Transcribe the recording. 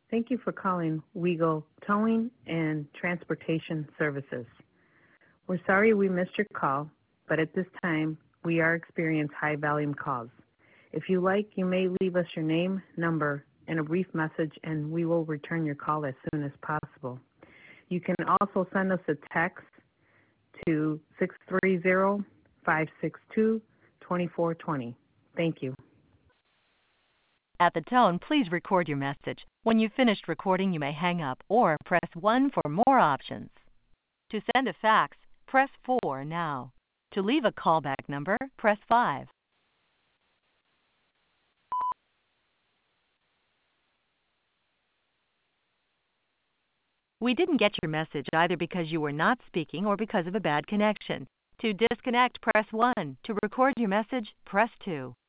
Thank you for calling Weagle Towing and Transportation Services. We're sorry we missed your call, but at this time, we are experiencing high volume calls. If you like, you may leave us your name, number, and a brief message, and we will return your call as soon as possible. You can also send us a text to 630-562-2420. Thank you. At the tone, please record your message. When you've finished recording, you may hang up or press 1 for more options. To send a fax, press 4 now. To leave a callback number, press 5. We didn't get your message either because you were not speaking or because of a bad connection. To disconnect, press 1. To record your message, press 2.